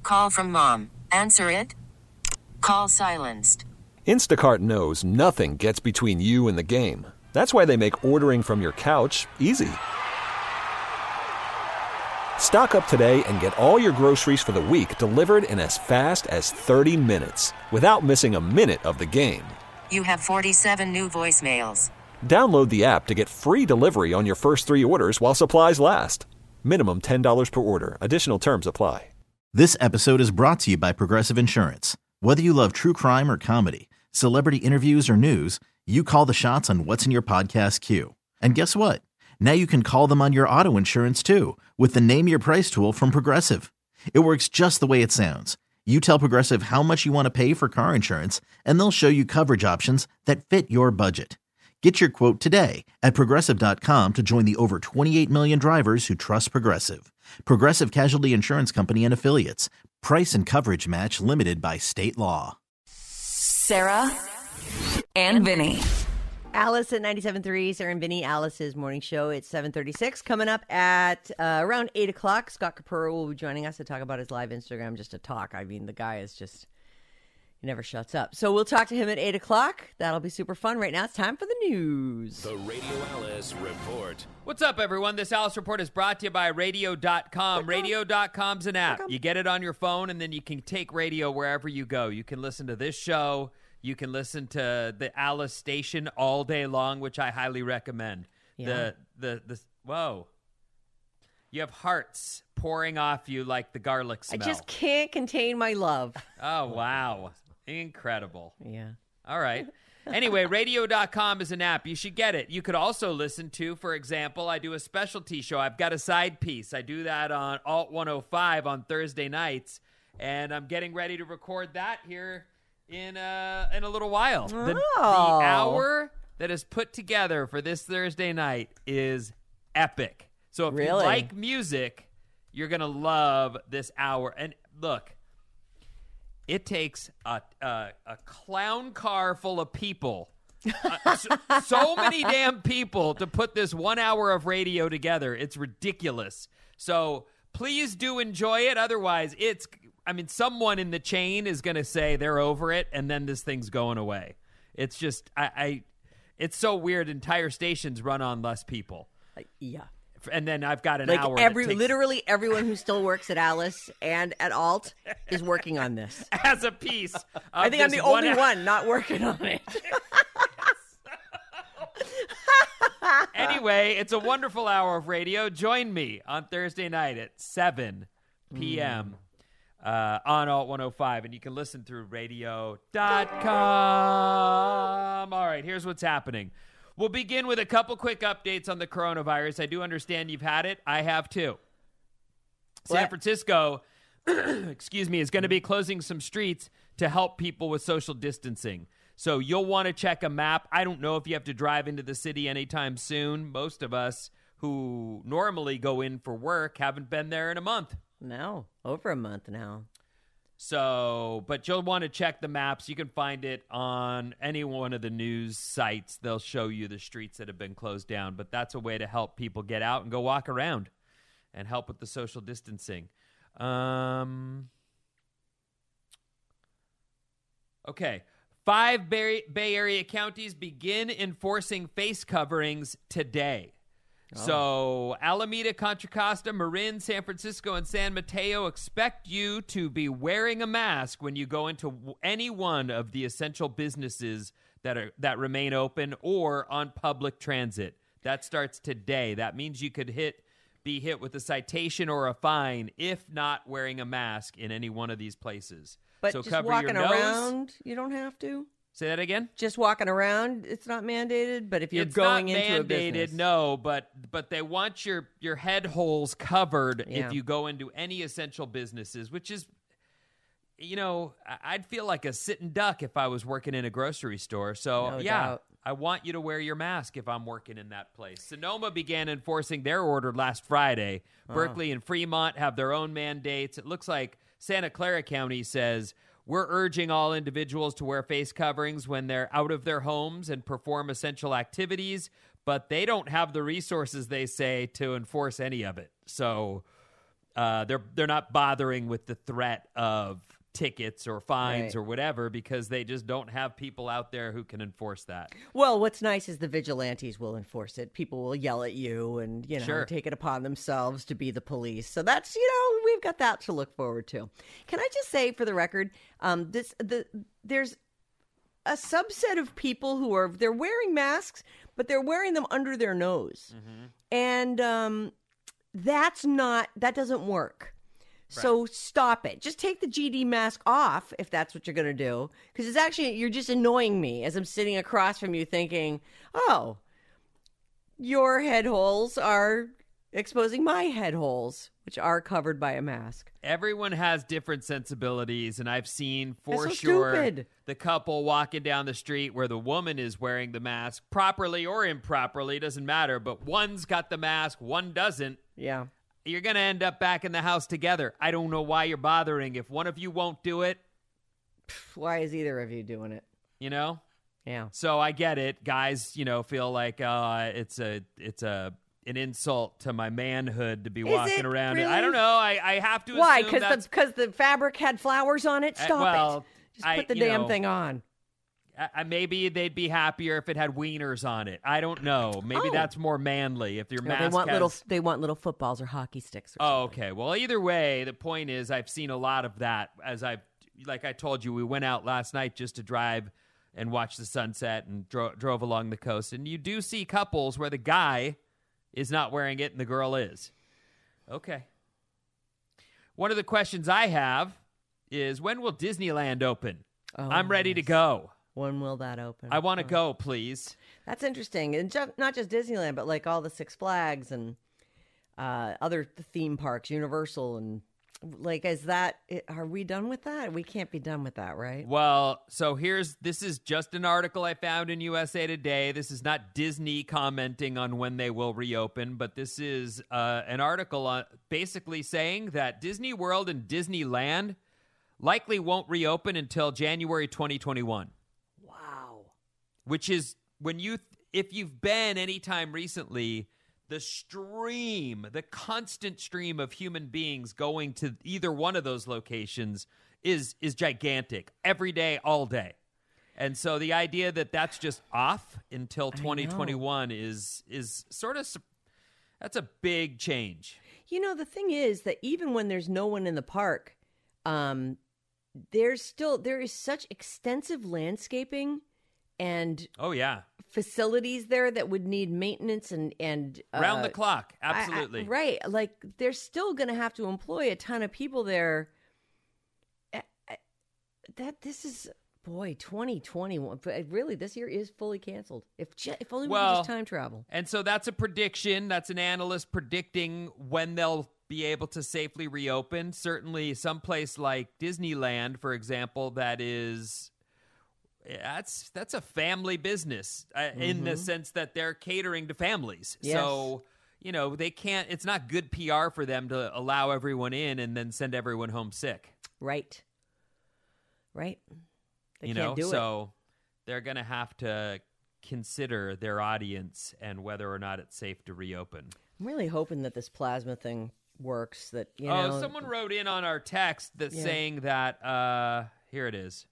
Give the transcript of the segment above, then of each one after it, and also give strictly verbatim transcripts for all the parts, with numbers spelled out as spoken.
Call from mom. Answer it. Call silenced. Instacart knows nothing gets between you and the game. That's why they make ordering from your couch easy. Stock up today and get all your groceries for the week delivered in as fast as thirty minutes without missing a minute of the game. You have forty-seven new voicemails. Download the app to get free delivery on your first three orders while supplies last. Minimum ten dollars per order. Additional terms apply. This episode is brought to you by Progressive Insurance. Whether you love true crime or comedy, celebrity interviews or news, you call the shots on what's in your podcast queue. And guess what? Now you can call them on your auto insurance too with the Name Your Price tool from Progressive. It works just the way it sounds. You tell Progressive how much you want to pay for car insurance, and they'll show you coverage options that fit your budget. Get your quote today at Progressive dot com to join the over twenty-eight million drivers who trust Progressive. Progressive Casualty Insurance Company and Affiliates. Price and coverage match limited by state law. Sarah and Vinny. Alice at ninety-seven point three, Sarah and Vinny, Alice's morning show. It's seven thirty-six. Coming up at uh, around eight o'clock, Scott Capurro will be joining us to talk about his live Instagram, just to talk. I mean, the guy is just, he never shuts up. So we'll talk to him at eight o'clock. That'll be super fun. Right now, it's time for the news. The Radio Alice Report. What's up, everyone? This Alice Report is brought to you by radio dot com. radio dot com's an app. You get it on your phone, and then you can take radio wherever you go. You can listen to this show. You can listen to the Alice station all day long, which I highly recommend. Yeah. The, the, the, whoa. You have hearts pouring off you like the garlic smell. I just can't contain my love. Oh, wow. Incredible. Yeah. All right. Anyway, radio dot com is an app. You should get it. You could also listen to, for example, I do a specialty show. I've got a side piece. I do that on Alt one oh five on Thursday nights, and I'm getting ready to record that here in uh in a little while. The, Oh. the hour that is put together for this Thursday night is epic. So if Really? you like music, you're going to love this hour. And look, it takes a, a, a clown car full of people, uh, so, so many damn people to put this one hour of radio together. It's ridiculous. So please do enjoy it. Otherwise, it's, I mean, someone in the chain is going to say they're over it, and then this thing's going away. It's just, I, I it's so weird. Entire stations run on less people. Like, yeah. And then I've got an Like hour. every, that takes, literally everyone who still works at Alice and at Alt is working on this. as a piece. of I think I'm this the only hour- one not working on it. Anyway, it's a wonderful hour of radio. Join me on Thursday night at seven p.m. Uh, on Alt one oh five, and you can listen through radio dot com. All right, here's what's happening. We'll begin with a couple quick updates on the coronavirus. I do understand you've had it. I have too. San What? Francisco, excuse me, is going to be closing some streets to help people with social distancing. So you'll want to check a map. I don't know if you have to drive into the city anytime soon. Most of us who normally go in for work haven't been there in a month. No, over a month now. So, but you'll want to check the maps. You can find it on any one of the news sites. They'll show you the streets that have been closed down. But that's a way to help people get out and go walk around and help with the social distancing. Um, okay. Five Bay, Bay Area counties begin enforcing face coverings today. Oh. So Alameda, Contra Costa, Marin, San Francisco, and San Mateo expect you to be wearing a mask when you go into any one of the essential businesses that are that remain open or on public transit. That starts today. That means you could hit be hit with a citation or a fine if not wearing a mask in any one of these places. But so just cover walking your nose. around, you don't have to? Say that again? Just walking around, it's not mandated, but if you're it's going not into mandated, a business. no, but but they want your your head holes covered Yeah. if you go into any essential businesses, which is, you know, I- I'd feel like a sitting duck if I was working in a grocery store. So No yeah, doubt. I want you to wear your mask if I'm working in that place. Sonoma began enforcing their order last Friday. Oh. Berkeley and Fremont have their own mandates. It looks like Santa Clara County says, we're urging all individuals to wear face coverings when they're out of their homes and perform essential activities, but they don't have the resources, they say, to enforce any of it. So uh, they're they're not bothering with the threat of tickets or fines Right. or whatever because they just don't have people out there who can enforce that. Well, what's nice is the vigilantes will enforce it. People will yell at you and, you know, Sure. take it upon themselves to be the police. So that's, you know, we've got that to look forward to. Can I just say for the record, um, this the there's a subset of people who are, they're wearing masks, but they're wearing them under their nose. Mm-hmm. And um, that's not, that doesn't work. So stop it. Just take the G D mask off if that's what you're going to do. Because it's actually, you're just annoying me as I'm sitting across from you thinking, oh, your head holes are exposing my head holes, which are covered by a mask. Everyone has different sensibilities, and I've seen for That's so sure stupid. the couple walking down the street where the woman is wearing the mask properly or improperly, doesn't matter, but one's got the mask, one doesn't. Yeah. You're going to end up back in the house together. I don't know why you're bothering. If one of you won't do it, Why is either of you doing it? you know? Yeah. So I get it. Guys, you know, feel like uh, it's a it's a an insult to my manhood to be Is walking it around. really? I don't know. I, I have to Why? assume Because that's... the, 'cause the fabric had flowers on it? Uh, Stop well, it. Just I- put the you damn know, thing on. Uh, maybe they'd be happier if it had wieners on it. I don't know. Maybe Oh. that's more manly if your No, mask they want has... little. They want little footballs or hockey sticks. Or Oh, something. okay. Well, either way, the point is I've seen a lot of that. As I've, like I told you, we went out last night just to drive and watch the sunset and dro- drove along the coast. And you do see couples where the guy is not wearing it and the girl is. Okay. One of the questions I have is, when will Disneyland open? Oh, I'm ready to go. When will that open? I want to go, please. That's interesting, and ju- not just Disneyland, but like all the Six Flags and uh, other theme parks, Universal, and like, is that? Are we done with that? We can't be done with that, right? Well, so here's, this is just an article I found in U S A Today. This is not Disney commenting on when they will reopen, but this is uh, an article on basically saying that Disney World and Disneyland likely won't reopen until January twenty twenty-one. Wow. Which is, when you, if you've been anytime recently, the stream, the constant stream of human beings going to either one of those locations is is gigantic every day, all day. And so the idea that that's just off until twenty twenty-one is is sort of, that's a big change. You know, the thing is that even when there's no one in the park, um, there's still there is such extensive landscaping and Oh, yeah. facilities there that would need maintenance and and Round uh, the clock. I- I- Absolutely. right. Like, they're still going to have to employ a ton of people there. I- I- That this is, boy, twenty twenty-one. But really, this year is fully canceled. If ju- if only we could Well, just time travel. And so that's a prediction. That's an analyst predicting when they'll be able to safely reopen. Certainly someplace like Disneyland, for example, that is... That's that's a family business uh, in the sense that they're catering to families. Yes. So, you know, they can't, it's not good P R for them to allow everyone in and then send everyone home sick. Right. Right. They you can't know, do it. so they're going to have to consider their audience and whether or not it's safe to reopen. I'm really hoping that this plasma thing works. That, you oh, know, someone wrote in on our text that's Yeah. saying that, uh, here it is.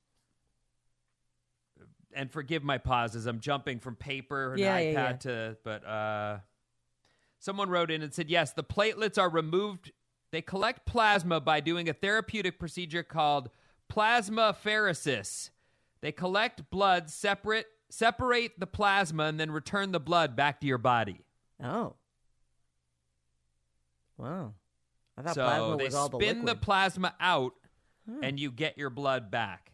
And forgive my pauses. I'm jumping from paper and Yeah, iPad yeah, yeah. to, but uh, someone wrote in and said, yes, the platelets are removed. They collect plasma by doing a therapeutic procedure called plasmapheresis. They collect blood, separate, separate the plasma, and then return the blood back to your body. Oh. Wow. I thought So plasma they was all the spin the liquid. plasma out, and you get your blood back.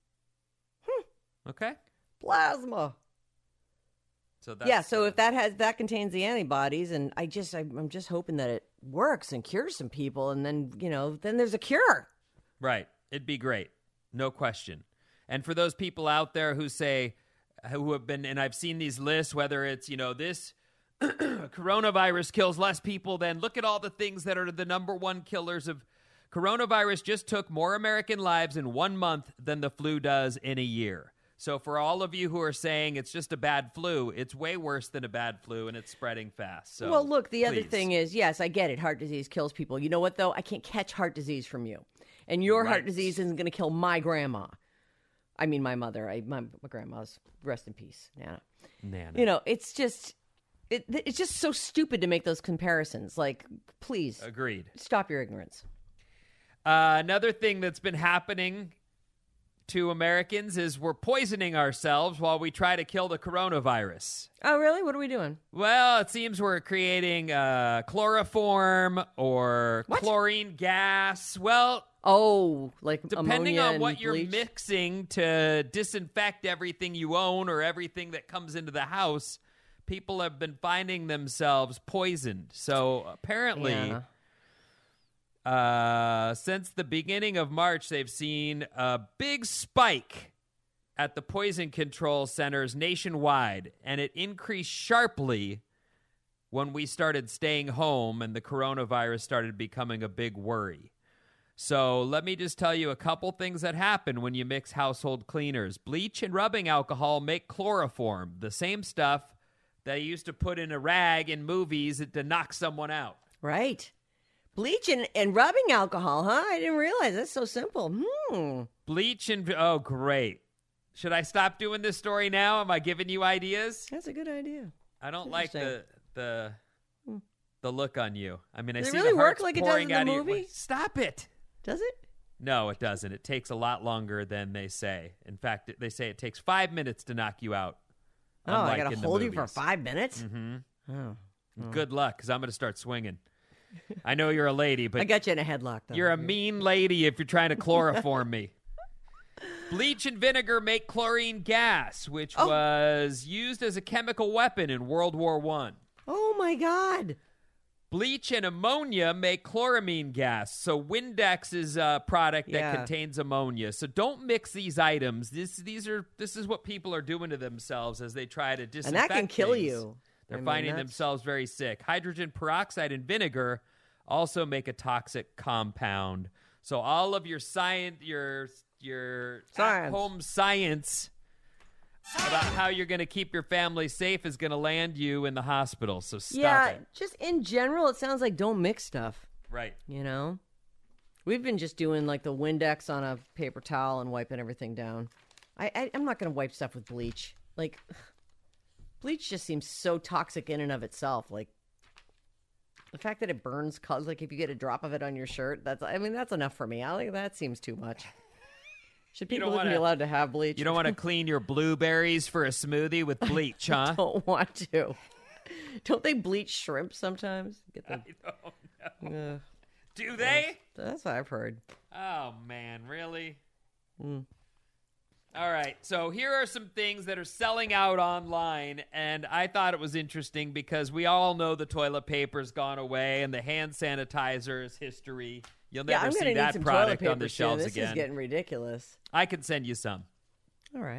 Okay? Plasma. So that's, Yeah, so uh, if that has that contains the antibodies, and I just I, I'm just hoping that it works and cures some people, and then you know then there's a cure. Right. It'd be great. No question. And for those people out there who say, who have been, and I've seen these lists, whether it's, you know, this coronavirus kills less people than, look at all the things that are the number one killers of coronavirus, just took more American lives in one month than the flu does in a year. So for all of you who are saying it's just a bad flu, it's way worse than a bad flu, and it's spreading fast. So well, look, the other please. thing is, yes, I get it. Heart disease kills people. You know what, though? I can't catch heart disease from you. And your Right. heart disease isn't going to kill my grandma. I mean, my mother. I, my, my grandma's, rest in peace, Nana. Nana. You know, it's just, it, it's just so stupid to make those comparisons. Like, please, Agreed. stop your ignorance. Uh, another thing that's been happening to Americans is we're poisoning ourselves while we try to kill the coronavirus. Oh, really? What are we doing? Well, it seems we're creating uh, chloroform or What? chlorine gas. Well, Oh, like depending ammonia on and what you're bleach? mixing to disinfect everything you own or everything that comes into the house, people have been finding themselves poisoned. So apparently, Yeah. uh, since the beginning of March, they've seen a big spike at the poison control centers nationwide, and it increased sharply when we started staying home and the coronavirus started becoming a big worry. So let me just tell you a couple things that happen when you mix household cleaners. Bleach and rubbing alcohol make chloroform, the same stuff that you used to put in a rag in movies to knock someone out. Right. Bleach and, and rubbing alcohol, huh? I didn't realize. That's so simple. Hmm. Bleach and, oh, great. Should I stop doing this story now? Am I giving you ideas? That's a good idea. I don't like the the the look on you. I mean, I Does it see really the work hearts like it does pouring in the out of your- movie? Stop it. Does it? No, it doesn't. It takes a lot longer than they say. In fact, they say it takes five minutes to knock you out. Oh, I unlike got to in the hold you for movies. five minutes? Mm-hmm. Oh. Good luck, because I'm going to start swinging. I know you're a lady, but I got you in a headlock, though. you're a mean lady if you're trying to chloroform me. Bleach and vinegar make chlorine gas, which Oh. was used as a chemical weapon in World War One. Oh, my God. Bleach and ammonia make chloramine gas. So Windex is a product that Yeah. contains ammonia. So don't mix these items. This these are this is what people are doing to themselves as they try to And disinfect that can kill things. you. They're I mean, finding that's- themselves very sick. Hydrogen peroxide and vinegar also make a toxic compound. So all of your science, your your Science. at-home science about how you're going to keep your family safe is going to land you in the hospital. So stop Yeah, it. just in general, it sounds like don't mix stuff, Right. you know? We've been just doing like the Windex on a paper towel and wiping everything down. I, I, I'm not going to wipe stuff with bleach. Like, bleach just seems so toxic in and of itself. Like, the fact that it burns, cause like if you get a drop of it on your shirt, that's, I mean, that's enough for me. I think that seems too much. Should You don't people even be wanna- allowed to have bleach? You don't want to clean your blueberries for a smoothie with bleach, huh? Don't want to. Don't they bleach shrimp sometimes? Get the, I don't know. uh, Do they? that's what I've heard. Oh, man, really? Hmm. All right, so here are some things that are selling out online, and I thought it was interesting because we all know the toilet paper's gone away and the hand sanitizer is history. You'll Yeah, never I'm see gonna need that some product toilet paper on the soon. shelves This again. is getting ridiculous. I can send you some. All right.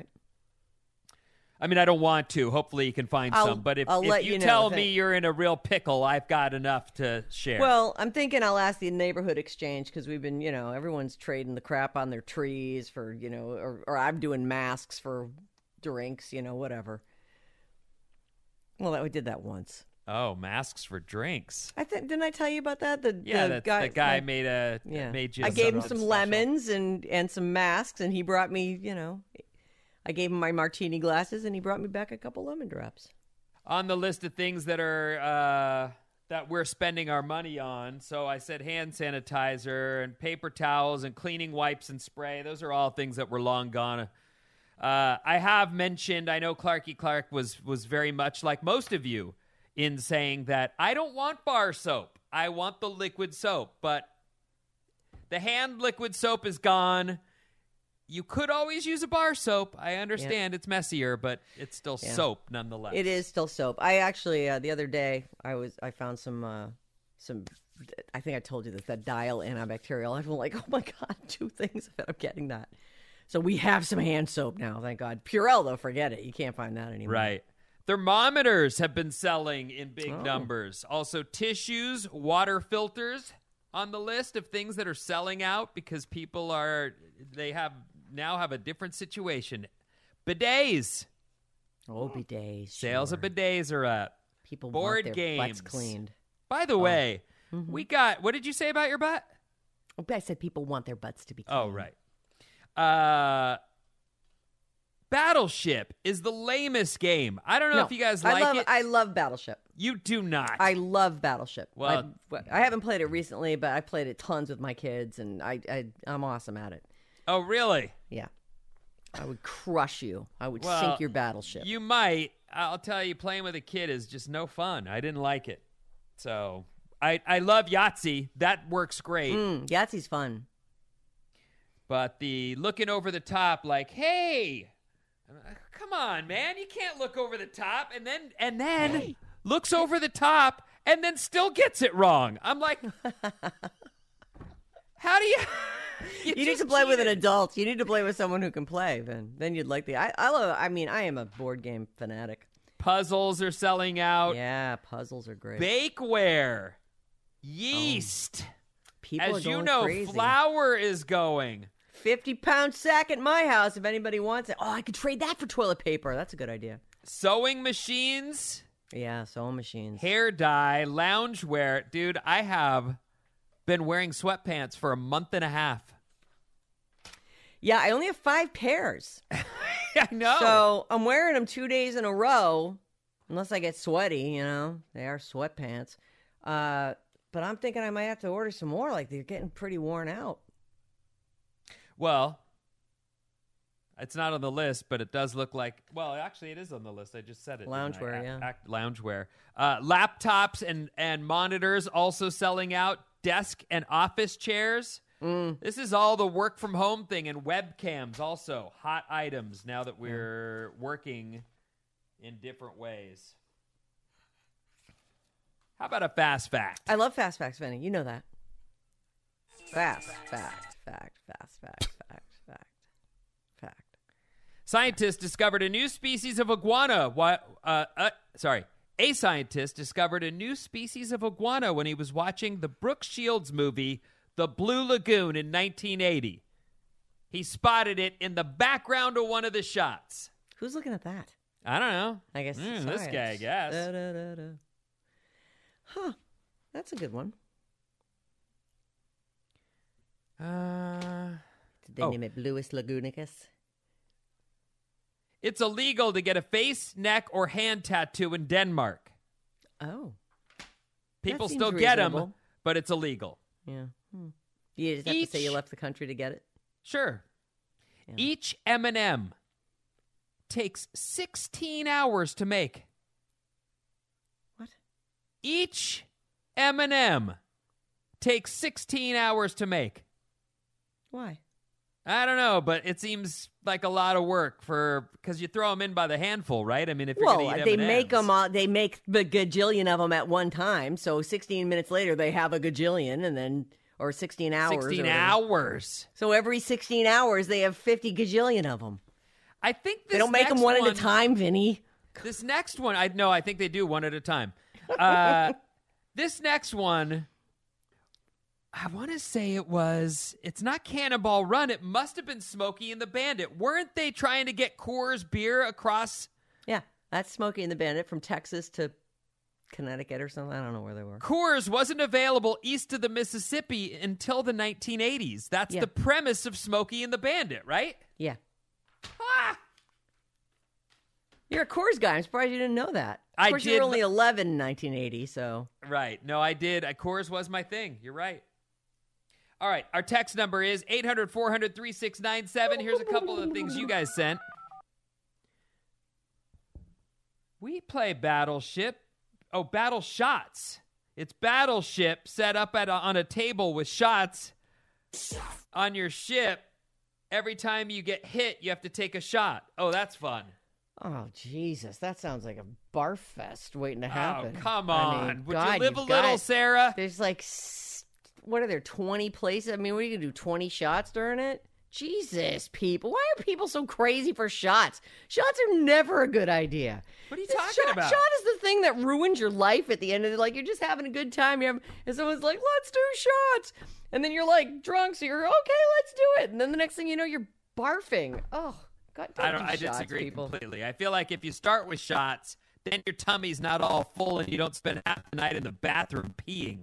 I mean, I don't want to. Hopefully, you can find I'll- some. But if, I'll if let you, you know tell if me it- you're in a real pickle, I've got enough to share. Well, I'm thinking I'll ask the neighborhood exchange because we've been, you know, everyone's trading the crap on their trees for, you know, or, or I'm doing masks for drinks, you know, whatever. Well, that we did that once. oh, masks for drinks. I think didn't I tell you about that? The Yeah, the that guy, the guy like- made a Yeah, made you. I gave him something some special. lemons and and some masks, and he brought me, you know, I gave him my martini glasses, and he brought me back a couple lemon drops. On the list of things that are uh, that we're spending our money on. So I said hand sanitizer and paper towels and cleaning wipes and spray. Those are all things that were long gone. Uh, I have mentioned. I know Clarky Clark was was very much like most of you in saying that I don't want bar soap. I want the liquid soap, but the hand liquid soap is gone. You could always use a bar soap. I understand it's messier, but it's still Yeah. soap nonetheless. It is still soap. I actually uh, the other day I was I found some uh, some. I think I told you this, that Dial antibacterial. I'm like, oh my god, two things that I'm getting that. So we have some hand soap now, thank God. Purell though, forget it. You can't find that anymore. Right. Thermometers have been selling in big Oh. numbers. Also, tissues, water filters on the list of things that are selling out because people are, they have now have a different situation. Bidets. Oh, bidets. Sales sure. of bidets are up. People Board want their games. butts cleaned. By the way, Mm-hmm. we got, what did you say about your butt? Oh, I said people want their butts to be clean. Oh, right. Uh, Battleship is the lamest game. I don't know No, if you guys I like love, it. I love Battleship. You do not. I love Battleship. Well- I, I haven't played it recently, but I played it tons with my kids, and I, I I'm awesome at it. oh, really? Yeah, I would crush you. I would Well, sink your battleship. You might. I'll tell you, playing with a kid is just no fun. I didn't like it. So I, I love Yahtzee. That works great. Mm, Yahtzee's fun. But the looking over the top, like, hey, come on, man, you can't look over the top, and then and then looks over the top, and then still gets it wrong. I'm like, how do you? You, need just to play with an cheated. adult. You need to play with someone who can play. Then, then you'd like the. I, I love. I mean, I am a board game fanatic. Puzzles are selling out. Yeah, puzzles are great. Bakeware, yeast. People are As you going know, crazy. flour is going. fifty pound sack at my house if anybody wants it. Oh, I could trade that for toilet paper. That's a good idea. Sewing machines, Yeah, sewing machines. hair dye, loungewear. Dude, I have been wearing sweatpants for a month and a half. Yeah, I only have five pairs. I know. So I'm wearing them two days in a row, unless I get sweaty, you know. They are sweatpants. Uh, but I'm thinking I might have to order some more. Like, they're getting pretty worn out. Well, it's not on the list, but it does look like. Well, actually, it is on the list. I just said it. didn't I? Loungewear, Ac- yeah. Act, loungewear. Uh, laptops and, and monitors also selling out. Desk and office chairs. Mm. This is all the work from home thing, and webcams also. Hot items now that we're working in different ways. How about a fast fact? I love fast facts, Vinny. You know that. Fast fact, fact, fast fact, fact, fact, fact. Scientists discovered a new species of iguana. Why? Uh, uh, sorry. A scientist discovered a new species of iguana when he was watching the Brooke Shields movie, The Blue Lagoon, in nineteen eighty. He spotted it in the background of one of the shots. Who's looking at that? I don't know. I guess Mm, it's this guy, I science. guess. Da, da, da, da. Huh. That's a good one. Uh, Did they Oh. name it Bluis lagunicus? it's illegal to get a face, neck, or hand tattoo in Denmark. Oh. People seems still get them, reasonable. but it's illegal. Yeah. Hmm. You just have Each- to say you left the country to get it? Sure. Yeah. Each M and M takes sixteen hours to make. What? Each M and M takes sixteen hours to make. Why? I don't know, but it seems like a lot of work for because you throw them in by the handful, right? I mean, if you're Well, going to eat they M and M's. make them. Uh, they make the gajillion of them at one time. So sixteen minutes later, they have a gajillion, and then or sixteen hours. or sixteen whatever. hours. So every sixteen hours, they have fifty gajillion of them. I think this They don't make them next one, one at a time, Vinny. This next one, I no, I think they do one at a time. Uh, this next one, I want to say it was. It's not Cannonball Run. It must have been Smokey and the Bandit. Weren't they trying to get Coors beer across? Yeah, that's Smokey and the Bandit from Texas to Connecticut or something. I don't know where they were. Coors wasn't available east of the Mississippi until the nineteen eighties. That's Yeah. the premise of Smokey and the Bandit, right? Yeah. Ah! You're a Coors guy. I'm surprised you didn't know that. Of I course, you did, were only but- eleven in nineteen eighty, so. Right. No, I did. Uh, Coors was my thing. You're right. All right. Our text number is eight hundred, four hundred, thirty-six ninety-seven. Here's a couple of the things you guys sent. We play Battleship. Oh, Battle Shots. It's Battleship set up at a, on a table with shots on your ship. Every time you get hit, you have to take a shot. Oh, that's fun. Oh, Jesus. That sounds like a barf fest waiting to happen. Oh, come I on. mean, Would God, you live a you've little, got- Sarah? There's like, s- what are there, twenty places? I mean, what are you going to do, twenty shots during it? Jesus, people. Why are people so crazy for shots? Shots are never a good idea. What are you This talking shot, about? Shot is the thing that ruins your life at the end of it. Like, you're just having a good time. You're, and someone's like, let's do shots. And then you're like drunk, so you're, okay, let's do it. And then the next thing you know, you're barfing. Oh, God, I don't don't. do I shots, disagree people. completely. I feel like if you start with shots, then your tummy's not all full and you don't spend half the night in the bathroom peeing.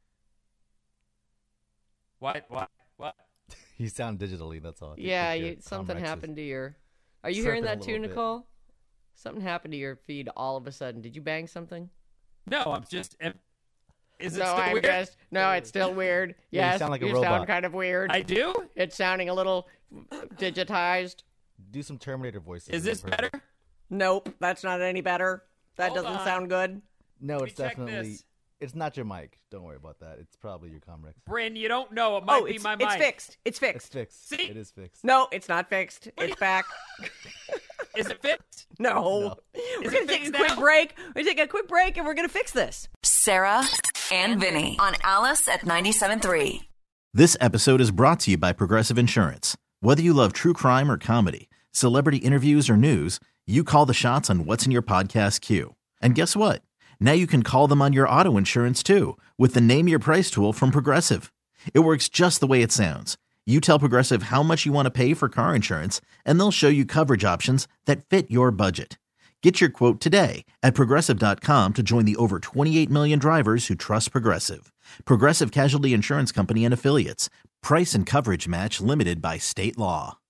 What? What? What? You sound digitally. That's all. I think Yeah, that your you, something Comrex is happened to your. Are you tripping hearing a that too, little bit. Nicole? Something happened to your feed all of a sudden. Did you bang something? No, I'm just. am- Is it no, still I'm weird? just. No, it's still weird. Yeah, you Yes, sound like a you robot. sound kind of weird. I do. It's sounding a little digitized. Do some Terminator voices. Is in this person. better? Nope, that's not any better. That Hold doesn't on. sound good. No, Let it's me check definitely. this. It's not your mic. Don't worry about that. It's probably your Comrex. Bryn, you don't know. It might oh, be it's, my it's mic. fixed. It's It's fixed. fixed. See? It is fixed. No, it's not fixed. It's back. Is it fixed? No. No. We're Is going it to take a fixed quick now? break. We're going to take a quick break and we're going to fix this. Sarah and Vinny on Alice at ninety-seven point three. This episode is brought to you by Progressive Insurance. Whether you love true crime or comedy, celebrity interviews or news, you call the shots on what's in your podcast queue. And guess what? Now you can call them on your auto insurance too with the Name Your Price tool from Progressive. It works just the way it sounds. You tell Progressive how much you want to pay for car insurance, and they'll show you coverage options that fit your budget. Get your quote today at Progressive dot com to join the over twenty-eight million drivers who trust Progressive. Progressive Casualty Insurance Company and Affiliates. Price and coverage match limited by state law.